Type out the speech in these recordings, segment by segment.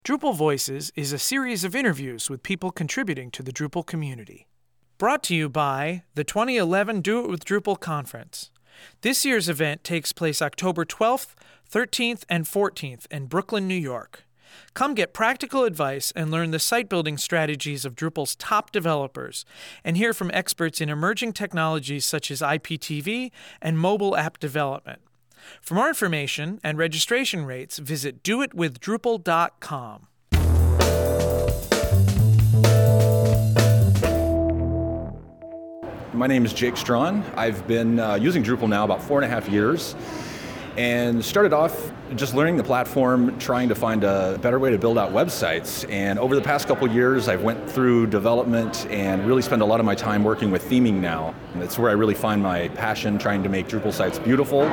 Drupal Voices is a series of interviews with people contributing to the Drupal community. Brought to you by the 2011 Do It With Drupal conference. This year's event takes place October 12th, 13th, and 14th in Brooklyn, New York. Come get practical advice and learn the site-building strategies of Drupal's top developers, and hear from experts in emerging technologies such as IPTV and mobile app development. For more information and registration rates, visit doitwithdrupal.com. My name is Jake Strawn. I've been using Drupal now about 4.5 years, and started off just learning the platform, trying to find a better way to build out websites. And over the past couple years, I've went through development and really spend a lot of my time working with theming now. And it's where I really find my passion, trying to make Drupal sites beautiful.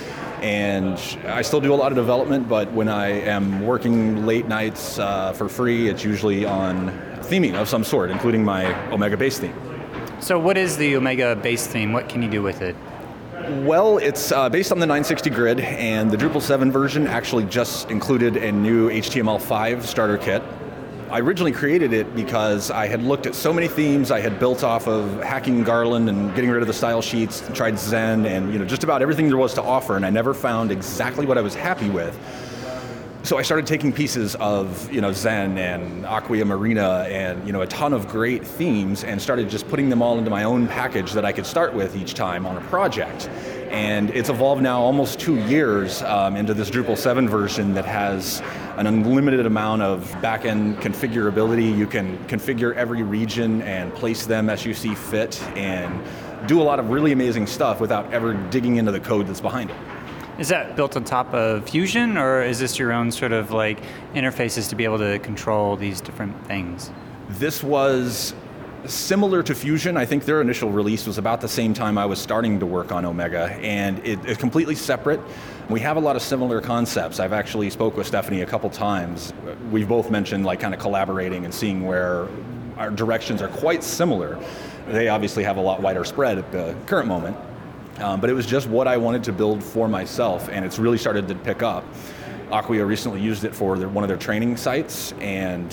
And I still do a lot of development, but when I am working late nights for free, it's usually on theming of some sort, including my Omega base theme. So what is the Omega base theme? What can you do with it? Well, it's based on the 960 grid, and the Drupal 7 version actually just included a new HTML5 starter kit. I originally created it because I had looked at so many themes. I had built off of hacking Garland and getting rid of the style sheets, and tried Zen, and just about everything there was to offer, and I never found exactly what I was happy with. So I started taking pieces of Zen and Acquia Marina and a ton of great themes, and started just putting them all into my own package that I could start with each time on a project. And it's evolved now almost 2 years into this Drupal 7 version that has an unlimited amount of back-end configurability. You can configure every region and place them as you see fit, and do a lot of really amazing stuff without ever digging into the code that's behind it. Is that built on top of Fusion, or is this your own sort of interfaces to be able to control these different things? This was similar to Fusion. I think their initial release was about the same time I was starting to work on Omega, and it's completely separate. We have a lot of similar concepts. I've actually spoke with Stephanie a couple times. We've both mentioned kind of collaborating and seeing where our directions are quite similar. They obviously have a lot wider spread at the current moment. But it was just what I wanted to build for myself, and it's really started to pick up. Acquia recently used it for one of their training sites, and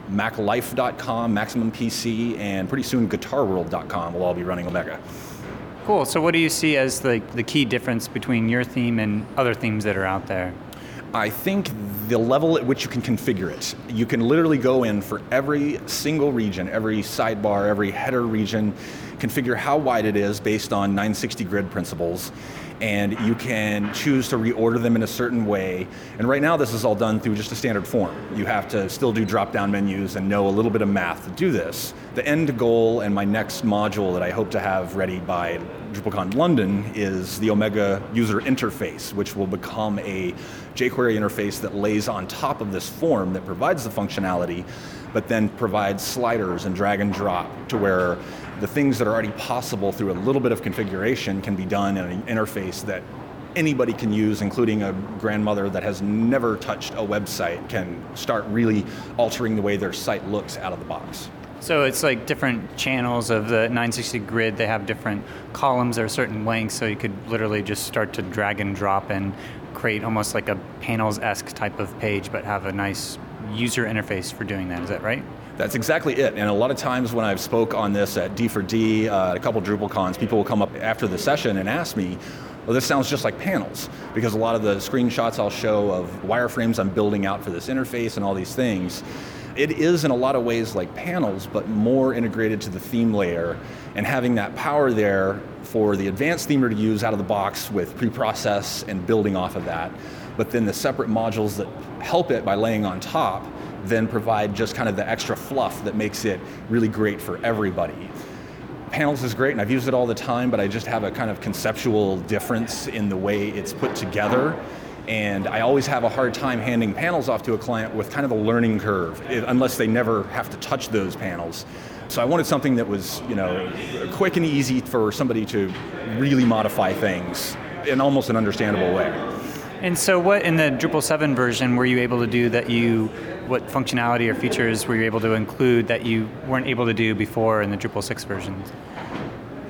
MacLife.com, Maximum PC, and pretty soon GuitarWorld.com will all be running Omega. Cool. So what do you see as the key difference between your theme and other themes that are out there? I think the level at which you can configure it. You can literally go in for every single region, every sidebar, every header region, configure how wide it is based on 960 grid principles, and you can choose to reorder them in a certain way. And right now this is all done through just a standard form. You have to still do drop-down menus and know a little bit of math to do this. The end goal and my next module that I hope to have ready by DrupalCon London is the Omega user interface, which will become a jQuery interface that lays on top of this form that provides the functionality, but then provides sliders and drag and drop to where the things that are already possible through a little bit of configuration can be done in an interface that anybody can use, including a grandmother that has never touched a website can start really altering the way their site looks out of the box. So it's like different channels of the 960 grid. They have different columns that are certain lengths, so you could literally just start to drag and drop and create almost like a panels-esque type of page, but have a nice user interface for doing that. Is that right? That's exactly it. And a lot of times when I've spoke on this at D4D, a couple DrupalCons, people will come up after the session and ask me, well, this sounds just like panels, because a lot of the screenshots I'll show of wireframes I'm building out for this interface and all these things, it is in a lot of ways like panels, but more integrated to the theme layer, and having that power there for the advanced themer to use out of the box with pre-process and building off of that. But then the separate modules that help it by laying on top then provide just kind of the extra fluff that makes it really great for everybody. Panels is great, and I've used it all the time, but I just have a kind of conceptual difference in the way it's put together. And I always have a hard time handing panels off to a client with kind of a learning curve, unless they never have to touch those panels. So I wanted something that was, quick and easy for somebody to really modify things in almost an understandable way. And so what in the Drupal 7 version were you able to do what functionality or features were you able to include that you weren't able to do before in the Drupal 6 version?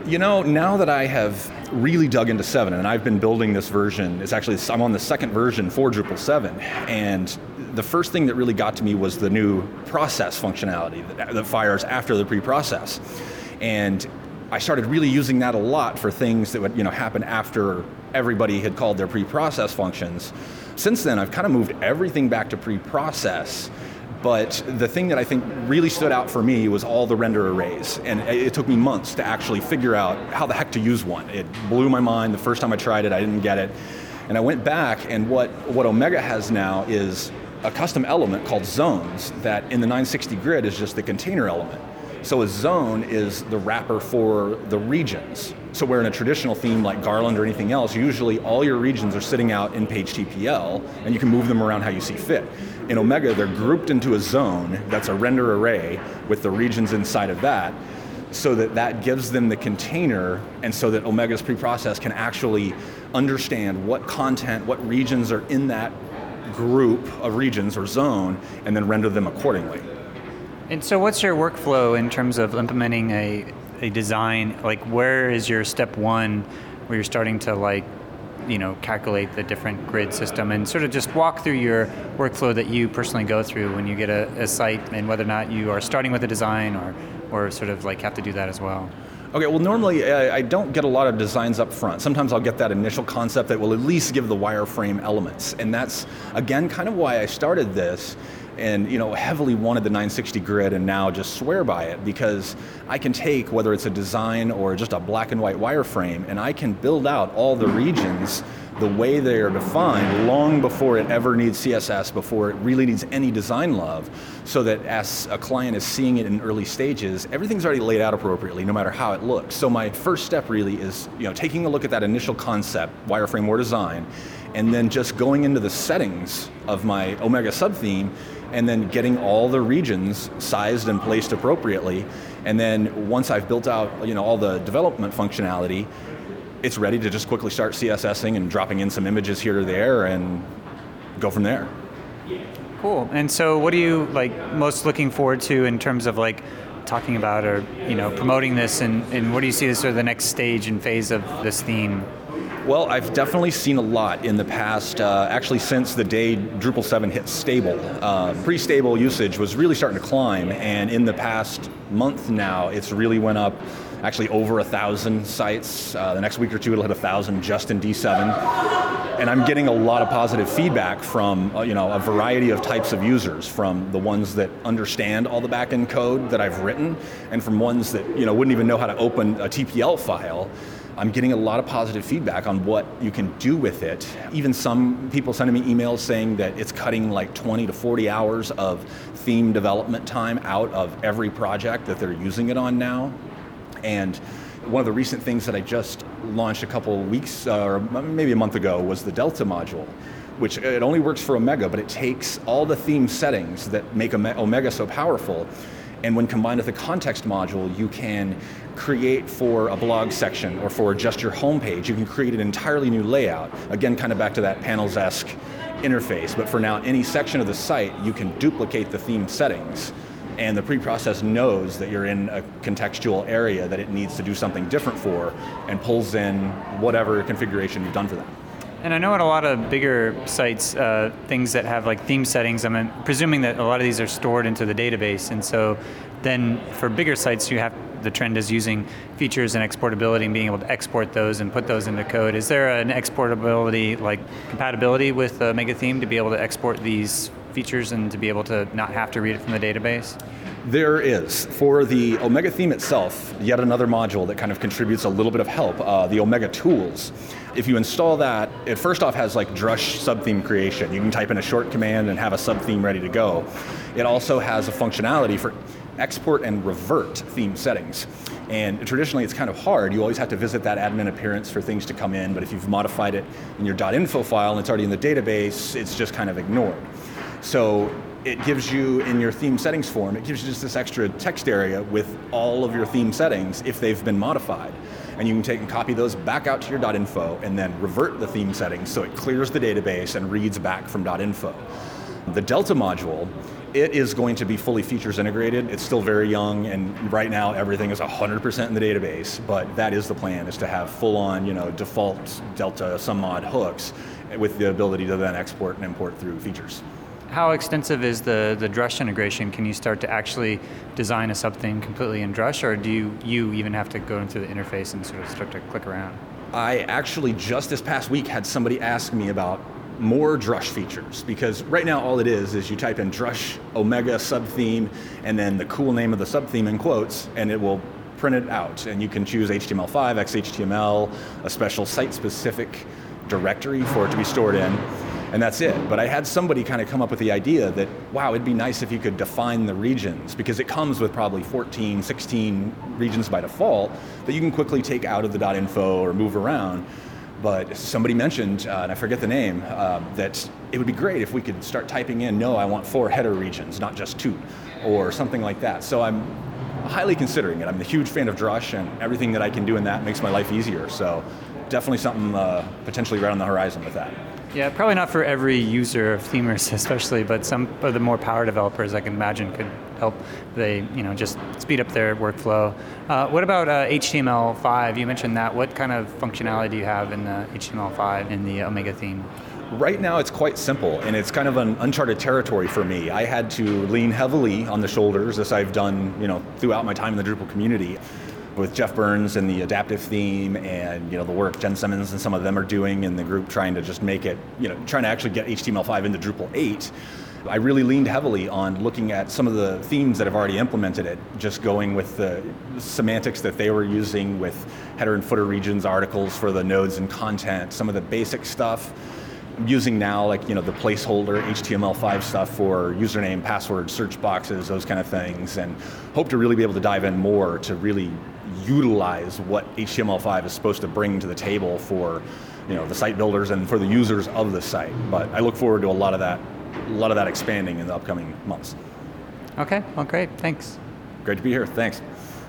Now that I have really dug into 7, and I've been building this version, I'm on the second version for Drupal 7, and the first thing that really got to me was the new process functionality that fires after the pre-process. And I started really using that a lot for things that would happen after everybody had called their pre-process functions. Since then, I've kind of moved everything back to pre-process. But the thing that I think really stood out for me was all the render arrays. And it took me months to actually figure out how the heck to use one. It blew my mind. The first time I tried it, I didn't get it. And I went back, and what Omega has now is a custom element called zones that in the 960 grid is just the container element. So a zone is the wrapper for the regions. So where in a traditional theme like Garland or anything else, usually all your regions are sitting out in page TPL, and you can move them around how you see fit. In Omega, they're grouped into a zone that's a render array with the regions inside of that, so that gives them the container, and so that Omega's preprocess can actually understand what content, what regions are in that group of regions or zone, and then render them accordingly. And so what's your workflow in terms of implementing a design? Like, where is your step one where you're starting to calculate the different grid system, and sort of just walk through your workflow that you personally go through when you get a site, and whether or not you are starting with a design or sort of have to do that as well? Okay, well normally I don't get a lot of designs up front. Sometimes I'll get that initial concept that will at least give the wireframe elements. And that's, again, kind of why I started this and heavily wanted the 960 grid and now just swear by it, because I can take, whether it's a design or just a black and white wireframe, and I can build out all the regions the way they are defined long before it ever needs CSS, before it really needs any design love, so that as a client is seeing it in early stages, everything's already laid out appropriately, no matter how it looks. So my first step really is taking a look at that initial concept, wireframe or design, and then just going into the settings of my Omega subtheme, and then getting all the regions sized and placed appropriately. And then once I've built out all the development functionality, it's ready to just quickly start CSSing and dropping in some images here or there and go from there. Cool. And so what are you most looking forward to in terms of talking about or promoting this, and what do you see as sort of the next stage and phase of this theme? Well, I've definitely seen a lot in the past, actually since the day Drupal 7 hit stable. Pre-stable usage was really starting to climb, and in the past month now, it's really went up actually over 1,000 sites. The next week or two, it'll hit 1,000 just in D7. And I'm getting a lot of positive feedback from a variety of types of users, from the ones that understand all the backend code that I've written, and from ones that wouldn't even know how to open a TPL file. I'm getting a lot of positive feedback on what you can do with it. Even some people sending me emails saying that it's cutting 20 to 40 hours of theme development time out of every project that they're using it on now. And one of the recent things that I just launched a couple weeks or maybe a month ago was the Delta module, which it only works for Omega, but it takes all the theme settings that make Omega so powerful, and when combined with the context module, you can create for a blog section or for just your homepage, you can create an entirely new layout. Again, kind of back to that panels-esque interface, but for now, any section of the site, you can duplicate the theme settings, and the preprocess knows that you're in a contextual area that it needs to do something different for, and pulls in whatever configuration you've done for them. And I know at a lot of bigger sites, things that have theme settings, I'm presuming that a lot of these are stored into the database, and so then for bigger sites, the trend is using features and exportability and being able to export those and put those into code. Is there an exportability, compatibility with the Omega theme to be able to export these features and to be able to not have to read it from the database? There is. For the Omega theme itself, yet another module that kind of contributes a little bit of help, the Omega tools. If you install that, it first off has Drush subtheme creation. You can type in a short command and have a subtheme ready to go. It also has a functionality for export and revert theme settings. And traditionally it's kind of hard. You always have to visit that admin appearance for things to come in, but if you've modified it in your .info file and it's already in the database, it's just kind of ignored. So it gives you, in your theme settings form, it gives you just this extra text area with all of your theme settings if they've been modified. And you can take and copy those back out to your .info and then revert the theme settings so it clears the database and reads back from .info. The Delta module It is going to be fully features integrated. It's still very young, and right now everything is 100% in the database, but that is the plan, is to have full-on, default Delta SumMod hooks with the ability to then export and import through features. How extensive is the Drush integration? Can you start to actually design a subtheme completely in Drush, or do you even have to go into the interface and sort of start to click around? I actually just this past week had somebody ask me about more Drush features, because right now all it is you type in Drush Omega subtheme and then the cool name of the subtheme in quotes, and it will print it out. And you can choose HTML5, XHTML, a special site-specific directory for it to be stored in, and that's it. But I had somebody kind of come up with the idea that, wow, it'd be nice if you could define the regions, because it comes with probably 14, 16 regions by default that you can quickly take out of the .info or move around. But somebody mentioned, and I forget the name, that it would be great if we could start typing in, no, I want 4 header regions, not just 2, or something like that. So I'm highly considering it. I'm a huge fan of Drush, and everything that I can do in that makes my life easier. So definitely something potentially right on the horizon with that. Yeah, probably not for every user of Themers especially, but some of the more power developers I can imagine could help. They, just speed up their workflow. What about HTML5? You mentioned that. What kind of functionality do you have in the HTML5 in the Omega theme? Right now it's quite simple, and it's kind of an uncharted territory for me. I had to lean heavily on the shoulders, as I've done, throughout my time in the Drupal community, with Jeff Burns and the adaptive theme, and the work Jen Simmons and some of them are doing in the group, trying to just make it, trying to actually get HTML5 into Drupal 8. I really leaned heavily on looking at some of the themes that have already implemented it, just going with the semantics that they were using with header and footer regions, articles for the nodes and content, some of the basic stuff. I'm using now, the placeholder HTML5 stuff for username, password, search boxes, those kind of things, and hope to really be able to dive in more to really utilize what HTML5 is supposed to bring to the table for, the site builders and for the users of the site. But I look forward to a lot of that expanding in the upcoming months. Okay, well, great, thanks. Great to be here, thanks.